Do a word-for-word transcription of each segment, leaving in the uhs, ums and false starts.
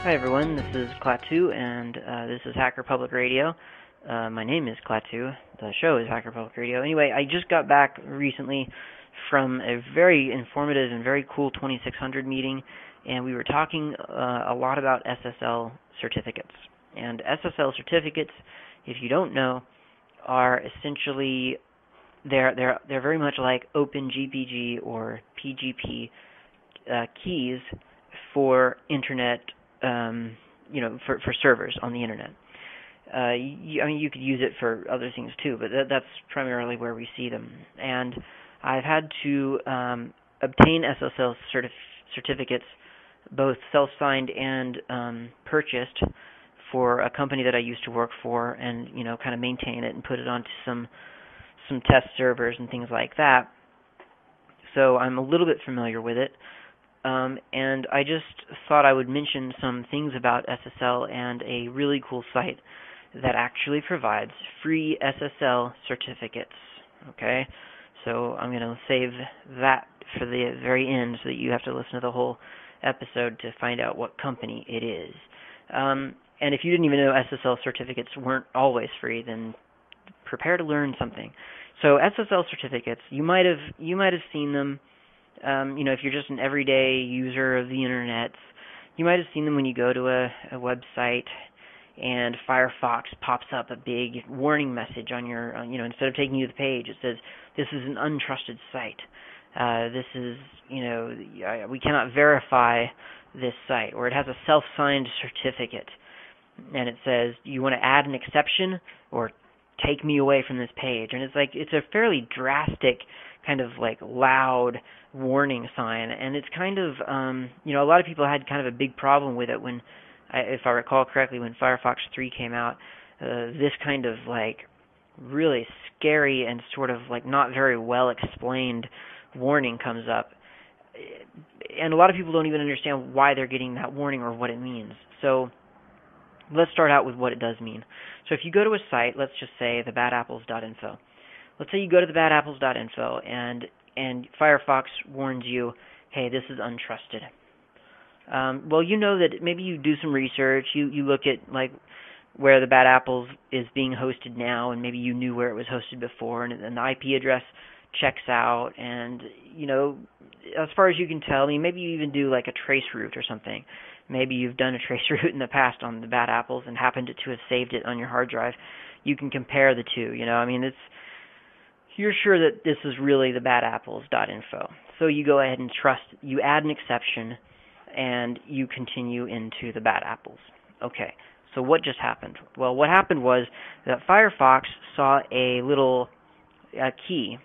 Hi everyone, this is Klaatu, and uh, this is Hacker Public Radio. Uh, my name is Klaatu. The show is Hacker Public Radio. Anyway, I just got back recently from a very informative and very cool twenty-six hundred meeting, and we were talking uh, a lot about S S L certificates. And S S L certificates, if you don't know, are essentially they're they're they're very much like OpenGPG or P G P uh, keys for internet. Um, you know, for, for servers on the internet. Uh, you, I mean, you could use it for other things too, but that, that's primarily where we see them. And I've had to um, obtain S S L certif- certificates, both self-signed and um, purchased, for a company that I used to work for, and you know, kind of maintain it and put it onto some some test servers and things like that. So I'm a little bit familiar with it. Um, and I just thought I would mention some things about S S L and a really cool site that actually provides free S S L certificates. Okay, so I'm going to save that for the very end so that you have to listen to the whole episode to find out what company it is. Um, and if you didn't even know S S L certificates weren't always free, then prepare to learn something. So S S L certificates, you might have you might have seen them. Um, you know, if you're just an everyday user of the internet, you might have seen them when you go to a, a website and Firefox pops up a big warning message on your, uh, you know, instead of taking you to the page, it says, this is an untrusted site. Uh, this is, you know, we cannot verify this site. Or it has a self-signed certificate. And it says, you want to add an exception or take me away from this page. And it's like, it's a fairly drastic, kind of like loud warning sign, and it's kind of, um, you know, a lot of people had kind of a big problem with it when, if I recall correctly, when Firefox three came out, uh, this kind of like really scary and sort of like not very well explained warning comes up, and a lot of people don't even understand why they're getting that warning or what it means. So let's start out with what it does mean. So if you go to a site, let's just say the bad apples dot info. Let's say you go to the bad apples dot info and and Firefox warns you, hey, this is untrusted. Um, well, you know that maybe you do some research, you, you look at like where the Bad Apples is being hosted now, and maybe you knew where it was hosted before, and, and the I P address checks out, and you know, as far as you can tell, I mean, maybe you even do like a trace route or something. Maybe you've done a trace route in the past on the Bad Apples and happened to have saved it on your hard drive. You can compare the two, you know, I mean, it's you're sure that this is really the bad apples dot info. So you go ahead and trust, you add an exception, and you continue into the Bad Apples. Okay, so what just happened? Well, what happened was that Firefox saw a little uh, key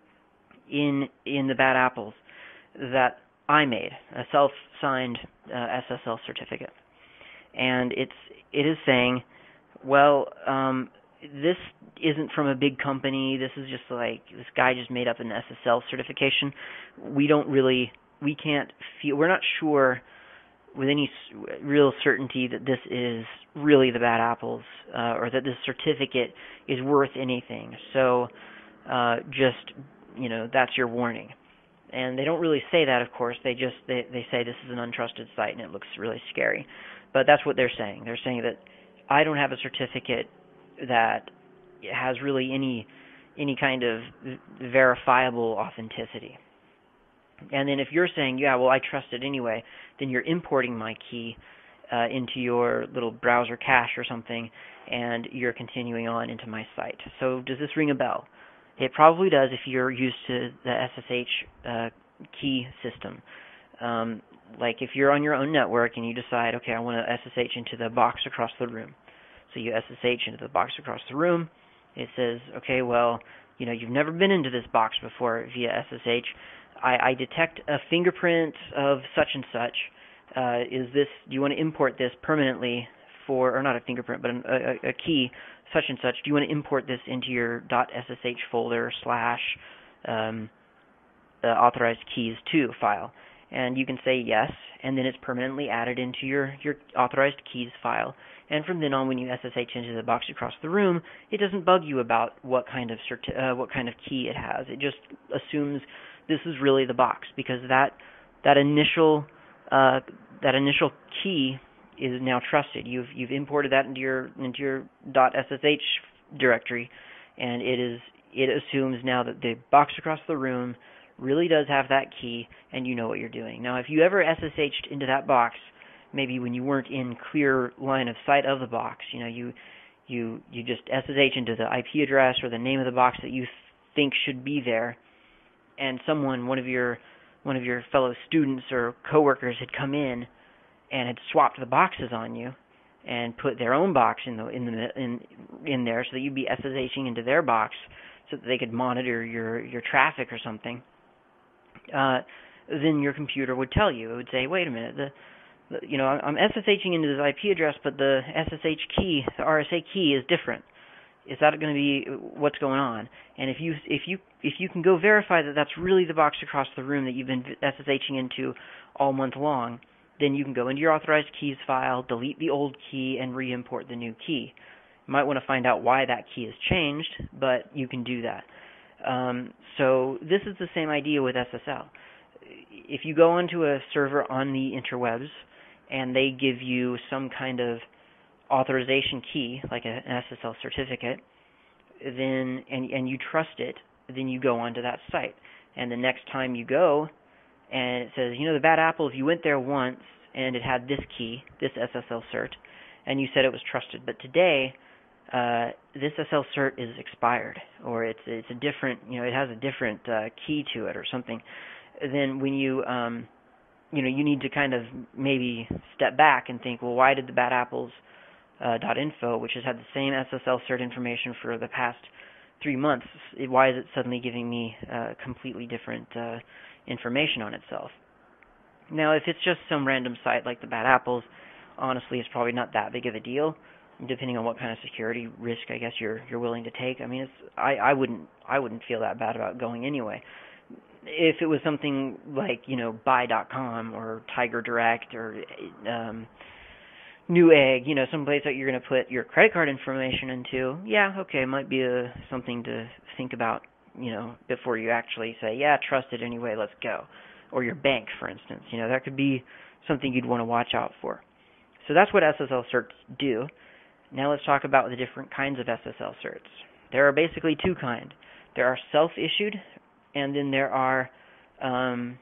in in the Bad Apples that I made, a self-signed uh, S S L certificate. And it's it is saying, well, um, this isn't from a big company. This is just like, this guy just made up an S S L certification. We don't really, we can't feel, we're not sure with any real certainty that this is really the Bad Apples, uh, or that this certificate is worth anything. So, uh, just, you know, that's your warning. And they don't really say that, of course. They just, they, they say this is an untrusted site and it looks really scary. But that's what they're saying. They're saying that I don't have a certificate that has really any any kind of verifiable authenticity. And then if you're saying, yeah, well, I trust it anyway, then you're importing my key uh, into your little browser cache or something, and you're continuing on into my site. So does this ring a bell? It probably does if you're used to the S S H uh, key system. Um, like if you're on your own network and you decide, okay, I want to S S H into the box across the room. So you S S H into the box across the room. It says, okay, well, you know, you've never been into this box before via S S H. I, I detect a fingerprint of such and such. Uh, is this? Do you want to import this permanently for, or not a fingerprint, but a, a, a key, such and such? Do you want to import this into your .ssh folder slash um, uh, authorized keys to file? And you can say yes, and then it's permanently added into your, your authorized keys file. And from then on, when you S S H into the box across the room, it doesn't bug you about what kind of certi- uh, what kind of key it has. It just assumes this is really the box, because that that initial uh, that initial key is now trusted. You've you've imported that into your into your .ssh directory, and it is it assumes now that the box across the room really does have that key, and you know what you're doing. Now, if you ever S S H'd into that box, maybe when you weren't in clear line of sight of the box, you know, you you you just S S H into the I P address or the name of the box that you th- think should be there, and someone, one of your one of your fellow students or coworkers had come in and had swapped the boxes on you and put their own box in the in the in in there so that you'd be SSHing into their box so that they could monitor your your traffic or something. Uh, then your computer would tell you. It would say, "Wait a minute, the, the you know I'm SSHing into this I P address, but the S S H key, the R S A key, is different. Is that going to be what's going on?" And if you if you if you can go verify that that's really the box across the room that you've been SSHing into all month long, then you can go into your authorized keys file, delete the old key, and re-import the new key. You might want to find out why that key has changed, but you can do that. Um, so this is the same idea with S S L. If you go onto a server on the interwebs and they give you some kind of authorization key, like an S S L certificate, then and and you trust it, then you go onto that site. And the next time you go, and it says, you know, the bad apple, if you went there once and it had this key, this S S L cert, and you said it was trusted, but today uh, this S S L cert is expired, or it's it's a different, you know, it has a different uh, key to it or something. Then when you um, you know, you need to kind of maybe step back and think, well, why did the bad apples uh, .info, which has had the same S S L cert information for the past three months, why is it suddenly giving me uh, completely different uh, information on itself? Now, if it's just some random site like the Bad Apples, honestly, it's probably not that big of a deal, depending on what kind of security risk I guess you're you're willing to take. I mean, it's I, I wouldn't I wouldn't feel that bad about going anyway. If it was something like, you know, buy dot com or Tiger Direct or um, Newegg, you know, someplace that you're going to put your credit card information into, yeah, okay, might be a, something to think about, you know, before you actually say, yeah, trust it anyway, let's go. Or your bank, for instance, you know, that could be something you'd want to watch out for. So that's what S S L certs do. Now let's talk about the different kinds of S S L certs. There are basically two kinds. There are self-issued, and then there are, um,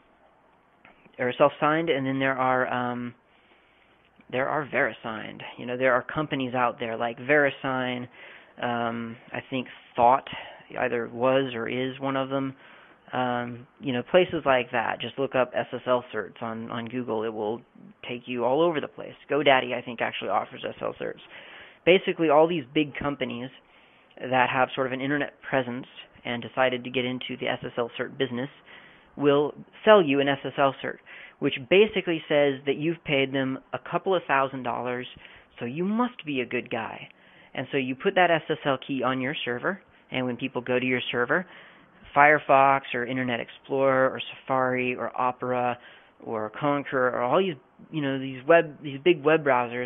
or self-signed, and then there are, um, there are VeriSigned. You know, there are companies out there like VeriSign. Um, I think Thought either was or is one of them. Um, you know, places like that. Just look up S S L certs on, on Google. It will take you all over the place. GoDaddy, I think, actually offers S S L certs. Basically, all these big companies that have sort of an internet presence and decided to get into the S S L cert business will sell you an S S L cert, which basically says that you've paid them a couple of thousand dollars, so you must be a good guy. And so you put that S S L key on your server, and when people go to your server, Firefox or Internet Explorer or Safari or Opera or Konqueror or all these, you know, these web, these big web browsers,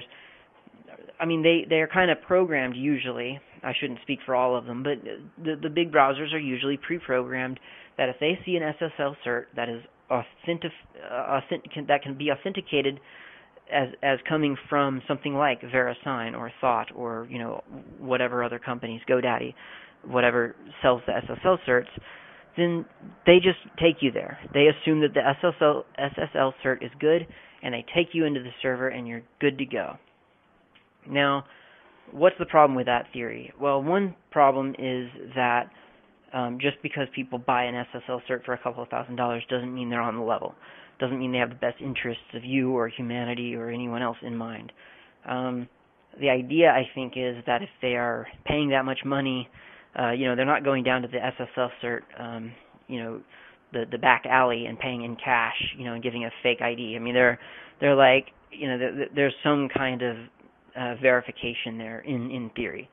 I mean, they, they are kind of programmed usually. I shouldn't speak for all of them, but the, the big browsers are usually pre-programmed that if they see an S S L cert that is authentic, uh, authentic that can be authenticated as as coming from something like VeriSign or Thought or, you know, whatever other companies, GoDaddy, whatever sells the S S L certs, then they just take you there. They assume that the S S L S S L cert is good, and they take you into the server, and you're good to go. Now, what's the problem with that theory? Well, one problem is that um, just because people buy an S S L cert for a couple of thousand dollars doesn't mean they're on the level. Doesn't mean they have the best interests of you or humanity or anyone else in mind. Um, the idea, I think, is that if they are paying that much money, uh, you know, they're not going down to the S S L cert, um, you know, the the back alley and paying in cash, you know, and giving a fake I D. I mean, they're they're like, you know, there, there's some kind of uh, verification there in in theory.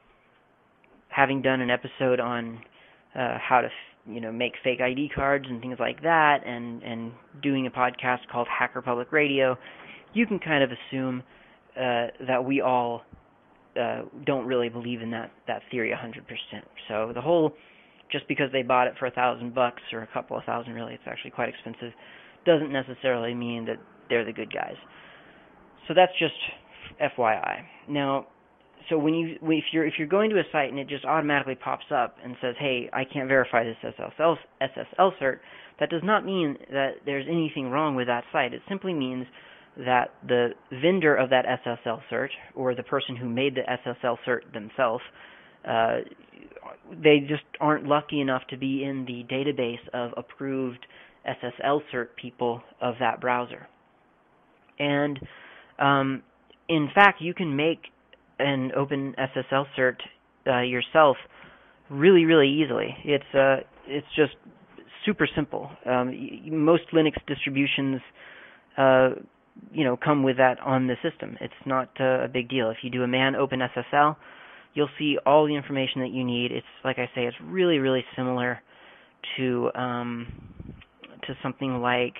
Having done an episode on uh, how to, you know, make fake I D cards and things like that, and and doing a podcast called Hacker Public Radio, you can kind of assume uh, that we all uh, don't really believe in that that theory one hundred percent. So the whole, just because they bought it for a thousand bucks or a couple of thousand, really, it's actually quite expensive, doesn't necessarily mean that they're the good guys. so that's just F Y I. Now, so when you if you're if you're going to a site and it just automatically pops up and says, "Hey, I can't verify this S S L S S L cert," that does not mean that there's anything wrong with that site. It simply means that the vendor of that S S L cert, or the person who made the S S L cert themselves, uh, they just aren't lucky enough to be in the database of approved S S L cert people of that browser. And um, in fact, you can make an open S S L cert uh, yourself really, really easily. It's uh, it's just super simple. Um, most Linux distributions, uh, you know, come with that on the system. It's not uh, a big deal. If you do a man open S S L, you'll see all the information that you need. It's like I say, it's really, really similar to um, to something like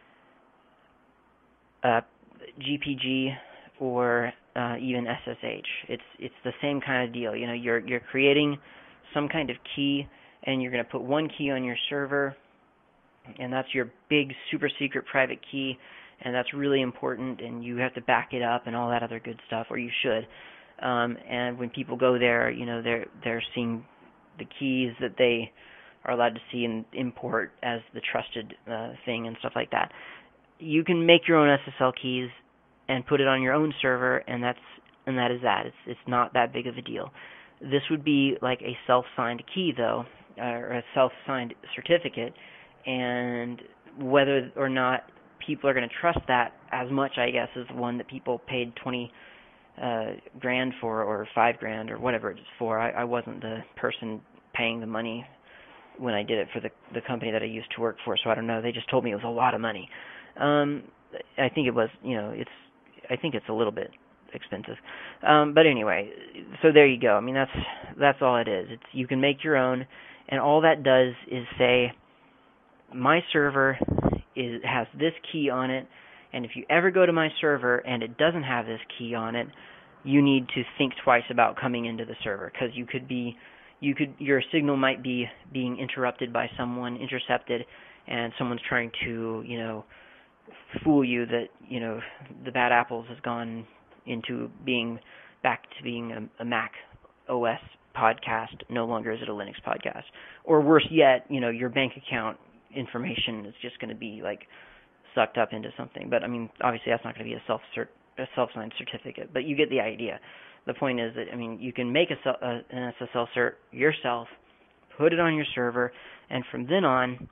uh, G P G or uh, even S S H. It's it's the same kind of deal. You know, you're you're creating some kind of key, and you're going to put one key on your server, and that's your big super secret private key, and that's really important, and you have to back it up and all that other good stuff, or you should. Um, and when people go there, you know, they're they're seeing the keys that they are allowed to see and import as the trusted uh, thing and stuff like that. You can make your own S S L keys and put it on your own server, and that's and that is that. It's it's not that big of a deal. This would be like a self-signed key, though, or a self-signed certificate, and whether or not people are going to trust that as much, I guess, as the one that people paid twenty uh, grand for, or five grand, or whatever it's for. I, I wasn't the person paying the money when I did it for the the company that I used to work for, so I don't know. They just told me it was a lot of money. Um, I think it was, you know, it's. I think it's a little bit expensive, um, but anyway. So there you go. I mean, that's that's all it is. It's you can make your own, and all that does is say, my server is has this key on it, and if you ever go to my server and it doesn't have this key on it, you need to think twice about coming into the server, because you could be, you could your signal might be being interrupted by someone, intercepted, and someone's trying to, you know, fool you that, you know, the bad apples has gone into being back to being a, a Mac O S podcast, no longer is it a Linux podcast. Or worse yet, you know, your bank account information is just going to be like sucked up into something. But I mean, obviously that's not going to be a self cert, a self-signed certificate, but you get the idea. The point is that, I mean, you can make a, a, an S S L cert yourself, put it on your server, and from then on,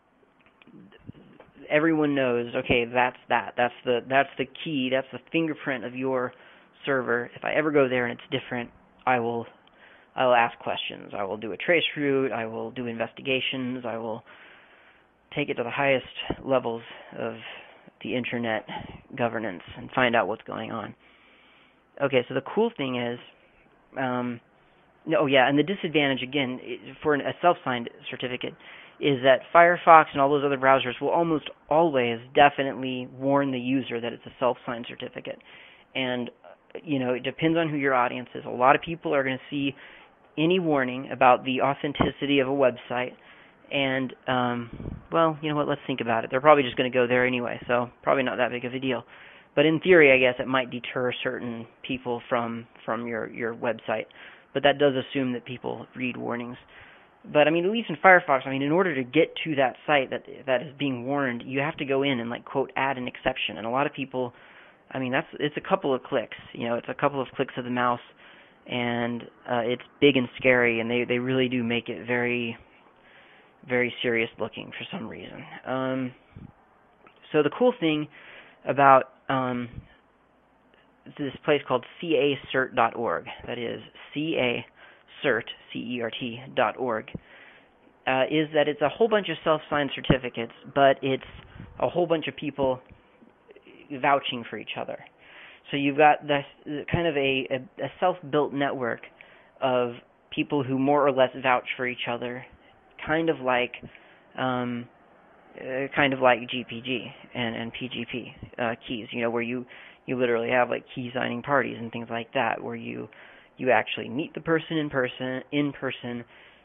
everyone knows, okay, that's that. That's the that's the key. That's the fingerprint of your server. If I ever go there and it's different, I will I will ask questions. I will do a trace route. I will do investigations. I will take it to the highest levels of the internet governance and find out what's going on. Okay, so the cool thing is, um, oh yeah, and the disadvantage again for an, a self-signed certificate is that Firefox and all those other browsers will almost always definitely warn the user that it's a self-signed certificate. And, you know, it depends on who your audience is. A lot of people are going to see any warning about the authenticity of a website, and, um, well, you know what, let's think about it. They're probably just going to go there anyway, so probably not that big of a deal. But in theory, I guess it might deter certain people from, from your, your website. But that does assume that people read warnings. But, I mean, at least in Firefox, I mean, in order to get to that site that that is being warned, you have to go in and, like, quote, add an exception. And a lot of people, I mean, that's it's a couple of clicks. You know, it's a couple of clicks of the mouse, and uh, it's big and scary, and they, they really do make it very, very serious looking for some reason. Um, so the cool thing about um, this place called C A cert dot org, that is C A cert, C E R T, dot org, uh, is that it's a whole bunch of self-signed certificates, but it's a whole bunch of people vouching for each other. So you've got this kind of a, a, a self-built network of people who more or less vouch for each other, kind of like um, uh, kind of like G P G and, and P G P uh, keys, you know, where you, you literally have like key signing parties and things like that, where you You actually meet the person in person. In person,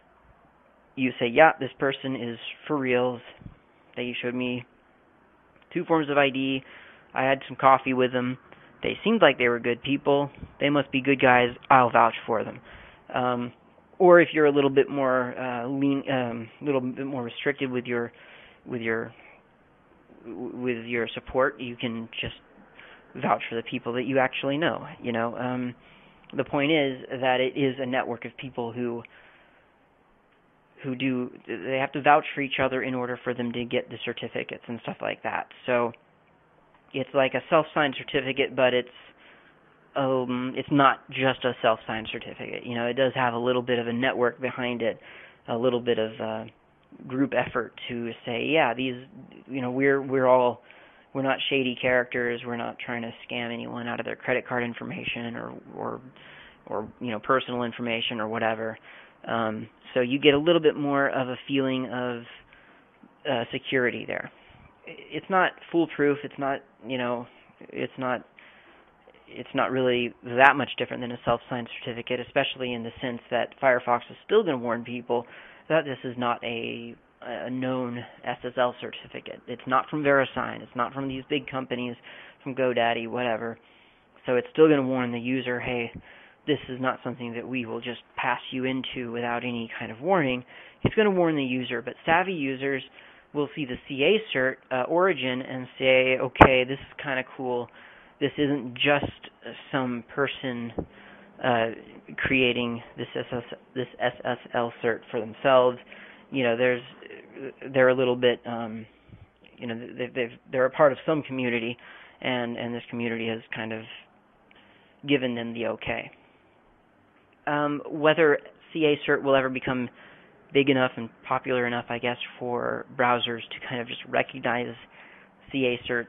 you say, "Yeah, this person is for reals. They showed me two forms of I D. I had some coffee with them. they seemed like they were good people. They must be good guys. I'll vouch for them. Um, or if you're a little bit more uh, lean, um, little bit more restricted with your with your with your support, you can just vouch for the people that you actually know. You know, um, the point is that it is a network of people who who do they have to vouch for each other in order for them to get the certificates and stuff like that. So it's like a self-signed certificate, but it's um it's not just a self-signed certificate. You know, it does have a little bit of a network behind it, a little bit of uh, group effort to say, yeah, these, you know, we're we're all we're not shady characters. We're not trying to scam anyone out of their credit card information or or or you know personal information or whatever. Um, so you get a little bit more of a feeling of uh, security there. It's not foolproof. It's not, you know, it's not, it's not really that much different than a self-signed certificate, especially in the sense that Firefox is still going to warn people that this is not a, a known S S L certificate. It's not from VeriSign. It's not from these big companies, from GoDaddy, whatever. So it's still going to warn the user, hey, this is not something that we will just pass you into without any kind of warning. It's going to warn the user, but savvy users will see the C A cert uh, origin and say, okay, this is kind of cool. This isn't just some person uh, creating this S S, this S S L cert for themselves. You know, there's they're a little bit, um, you know, they've, they've they're a part of some community, and and this community has kind of given them the okay. Um, whether C A cert will ever become big enough and popular enough, I guess, for browsers to kind of just recognize C A certs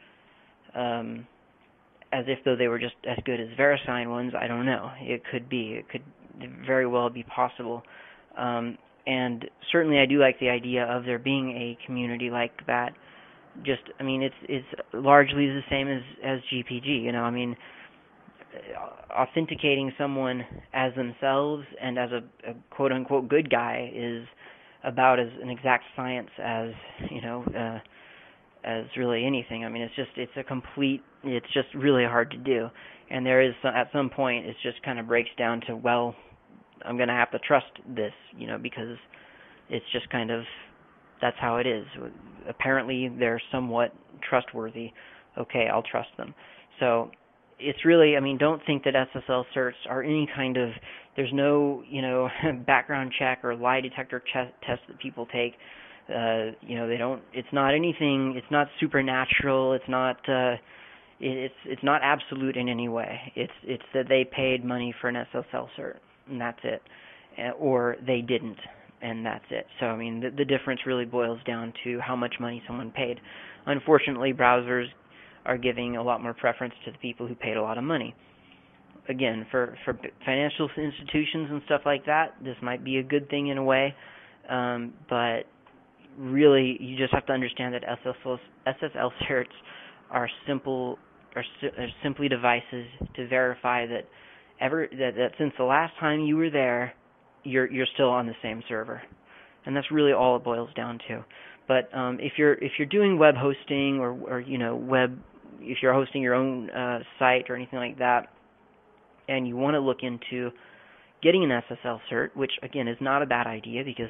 um, as if though they were just as good as VeriSign ones, I don't know. It could be. It could very well be possible. Um, and certainly I do like the idea of there being a community like that. Just, I mean, it's it's largely the same as, as G P G, you know, I mean, authenticating someone as themselves and as a, a quote-unquote good guy is about as an exact science as, you know, uh, as really anything. I mean, it's just, it's a complete, it's just really hard to do. And there is, some, at some point, it just kind of breaks down to, well, I'm going to have to trust this, you know, because it's just kind of, that's how it is. Apparently, they're somewhat trustworthy. Okay, I'll trust them. So it's really, I mean, don't think that S S L certs are any kind of, there's no, you know, background check or lie detector ch- test that people take. Uh, you know, they don't, it's not anything, it's not supernatural, it's not, uh, it's it's not absolute in any way. It's it's that they paid money for an S S L cert, and that's it. Uh, or they didn't, and that's it. So, I mean, the, the difference really boils down to how much money someone paid. Unfortunately, browsers are giving a lot more preference to the people who paid a lot of money. Again, for, for financial institutions and stuff like that, this might be a good thing in a way, um, but really you just have to understand that S S L, S S L certs are simple, are, are simply devices to verify that ever that, that since the last time you were there, you're you're still on the same server, and that's really all it boils down to. But um, if you're if you're doing web hosting or or you know web if you're hosting your own uh, site or anything like that, and you want to look into getting an S S L cert, which again is not a bad idea because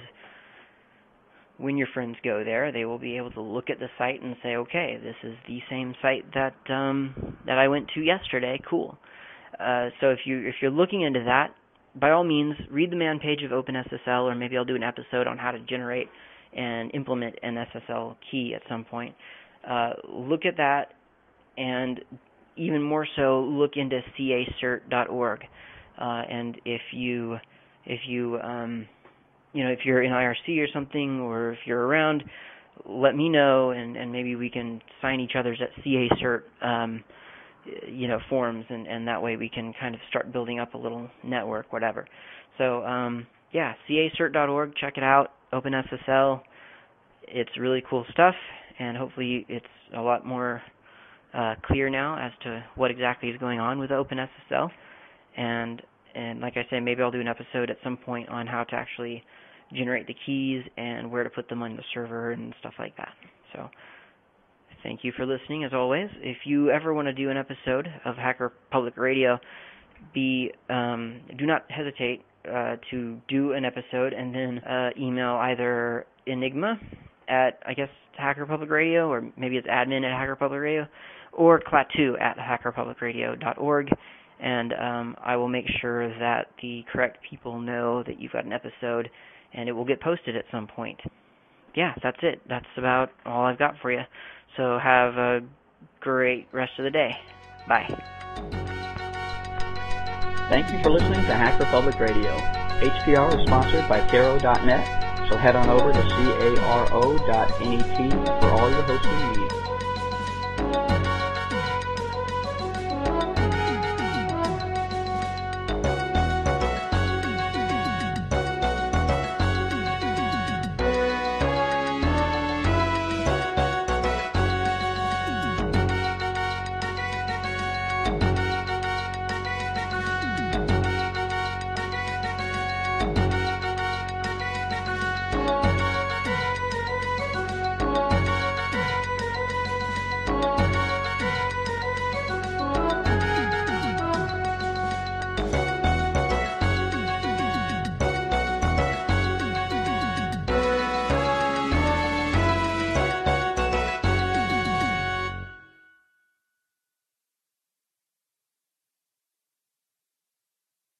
when your friends go there, they will be able to look at the site and say, okay, this is the same site that um, that I went to yesterday. Cool. Uh, so if you if you're looking into that, by all means, read the man page of OpenSSL, or maybe I'll do an episode on how to generate and implement an S S L key at some point. Uh, look at that, and even more so, look into C A cert dot org. Uh, and if you if you um, you know if you're in I R C or something, or if you're around, let me know, and, and maybe we can sign each other's at C A cert um, you know forums, and, and that way we can kind of start building up a little network, whatever. So um, yeah, C A cert dot org, check it out. OpenSSL, it's really cool stuff, and hopefully it's a lot more uh, clear now as to what exactly is going on with OpenSSL. And and like I said, maybe I'll do an episode at some point on how to actually generate the keys and where to put them on the server and stuff like that. So thank you for listening, as always. If you ever want to do an episode of Hacker Public Radio, be um, do not hesitate uh, to do an episode and then uh, email either Enigma at, I guess, Hacker Public Radio, or maybe it's admin at Hacker Public Radio, or Klaatu at hacker public radio dot org, and um, I will make sure that the correct people know that you've got an episode, and it will get posted at some point. Yeah, that's it. That's about all I've got for you. So have a great rest of the day. Bye. Thank you for listening to Hacker Public Radio. H P R is sponsored by Caro dot net, so head on over to caro dot net for all your hosting needs.